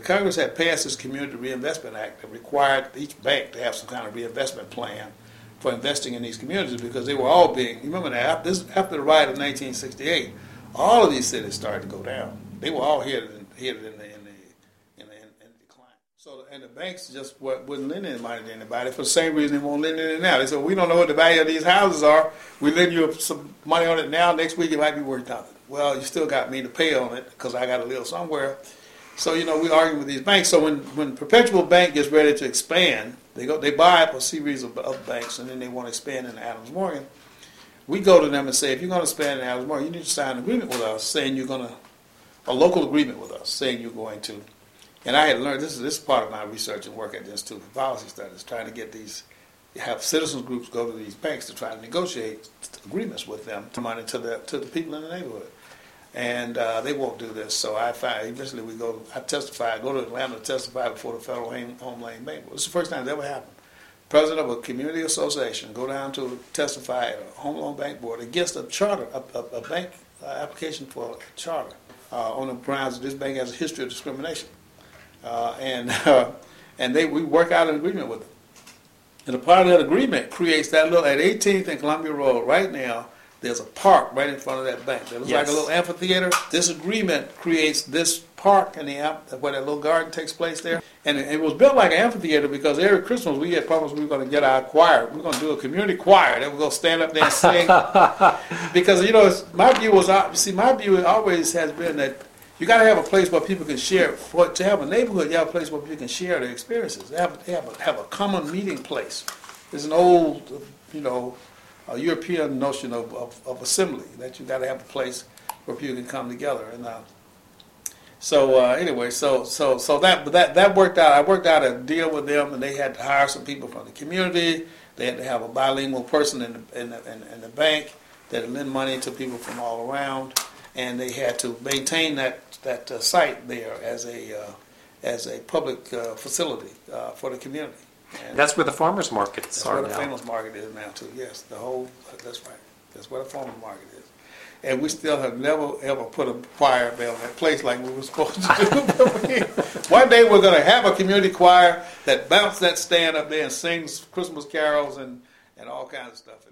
Congress had passed this Community Reinvestment Act that required each bank to have some kind of reinvestment plan for investing in these communities because they were all being, you remember that, after the riot of 1968, all of these cities started to go down. They were all headed in decline. So, and the banks just wouldn't lend any money to anybody for the same reason they won't lend any now. They said, we don't know what the value of these houses are. We lend you some money on it now. Next week it might be worth nothing. Well, you still got me to pay on it because I got to live somewhere. So, we argue with these banks. So when Perpetual Bank gets ready to expand, they buy up a series of banks, and then they want to expand into Adams Morgan. We go to them and say, if you're going to expand into Adams Morgan, you need to sign an agreement with us saying you're going to, a local agreement with us saying you're going to. And I had learned, this is part of my research and work at the Institute for Policy Studies, trying to get have citizens groups go to these banks to try to negotiate agreements with them to money to the people in the neighborhood. And they won't do this. So eventually go to Atlanta to testify before the Federal Home Loan Bank. It's the first time it's ever happened. President of a community association go down to testify at a Home Loan Bank board against a charter, a bank application for a charter on the grounds that this bank has a history of discrimination. We work out an agreement with them. And a part of that agreement creates that little, at 18th and Columbia Road right now, there's a park right in front of that bank. It looks like a little amphitheater. This agreement creates this park in where that little garden takes place there. And it was built like an amphitheater because every Christmas we had promised we were going to get our choir. We were going to do a community choir that we're going to stand up there and sing. Because, my view always has been that you got to have a place where people can share. To have a neighborhood, you have a place where people can share their experiences. They have a common meeting place. There's an old, a European notion of assembly, that you got to have a place where people can come together. And anyway, so that worked out. I worked out a deal with them, and they had to hire some people from the community. They had to have a bilingual person in the bank that would lend money to people from all around, and they had to maintain that site there as a public facility for the community. And that's where the farmers markets are now. That's where the famous market is now too. Yes, that's right. That's where the farmers market is. And we still have never ever put a choir bell in that place like we were supposed to do. One day we're going to have a community choir that bounces that stand up there and sings Christmas carols and all kinds of stuff.